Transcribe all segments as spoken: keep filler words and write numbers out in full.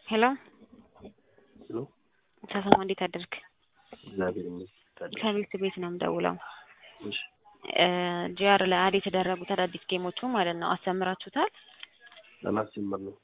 ሄሎ ሄሎ ተሰማ እንዴት አደርክ? እግዚአብሔር ይመስገን። ከቤት ቤት ነው የምደውለው። እሺ ጂአር ላይ አድ የተደረጉት አዳዲስ ጌሞቹ ማለት ነው አስተምራችሁታል? ለማስጀመር ነው።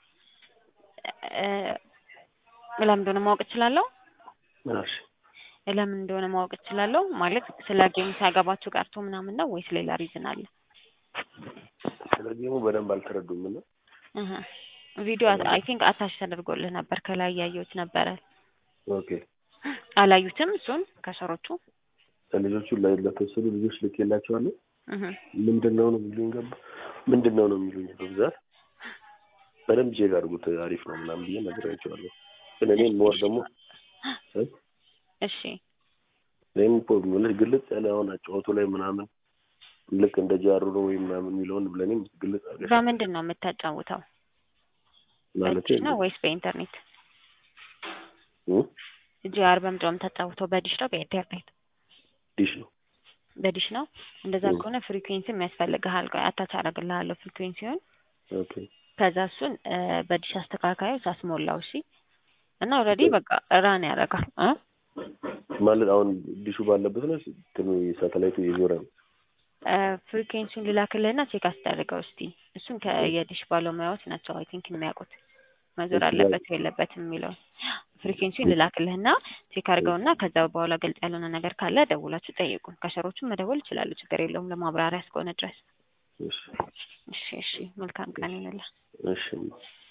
ለምን እንደሆነ ማወቅ እችላለሁ? እሺ ለምን እንደሆነ ማወቅ እችላለሁ? ማለት ስለ ጌሙ ሳይገባችሁ ቀርቶ ምናምን ነው ወይስ ሌላ ሪዝን አለ? ስለ ጌሙ በደንብ አልተረዱም እና እህ ቪዲዮ አይ ቲንክ አታች ተደርጎልህ ነበር ከላይ ያየሁት ነበረ። ኦኬ አላዩትም እሱን ከሰሮቹ ለልጆቹ ላይ ለተወሰኑ ልጆች ልኬላቸዋለሁ። እህ ምንድነው ነው የሚሉኝ ገባ ምንድነው ነው የሚሉኝ በብዛት በደንብ ቼክ አድርጉት አሪፍ ነው ምናምን ብዬ ነግሬያቸዋለሁ። ግን እኔ ሞር ደግሞ እሺ ለምን ፖብለም ግልጽ ያለ አሁን አጫወቱ ላይ ምናምን ልክ እንደ ጂአር ነው ወይ ምናምን የሚለውን ብለንም ግልጽ አድርገን በምንድን ነው የምታጫውተው? ማለት ነው ወይስ በኢንተርኔት? እ ጂአር በምንድን ነው የምታጫውተው? በዲሽ ነው በኢንተርኔት? ዲሽ ነው። በዲሽ ነው። እንደዛ ከሆነ ፍሪኩዌንሲ የሚያስፈልግሃል። ቆይ አታች አደርግልሃለሁ ፍሪኩዌንሲውን። ኦኬ ከዛ እሱን በዲሽ አስተካካዩ ሳስሞላው እሺ። እና ኦልሬዲ በቃ ራን ያደርጋል እ ማለት አሁን ዲሹ ባለበት ነው እንትኑ ሳተላይቱ ይዞራል። ፍሪኩዌንሲውን ልላክልህና ቼክ አስደርገው እስቲ። እሱን ከየዲሽ ባለሙያዎች ናቸው አይ ቲንክ የሚያውቁት መዞር አለበት የለበትም የሚለው። ፍሪኩዌንሲውን ልላክልህና ቼክ አድርገውና ከዛ በኋላ ገልጽ ያልሆነ ነገር ካለ ደውላችሁ ጠይቁን። ከሸሮቹም መደወል ይችላሉ፣ ችግር የለውም ለማብራሪያ እስከሆነ ድረስ። እሺ እሺ እሺ መልካም ቀን ይሁንልህ። እሺ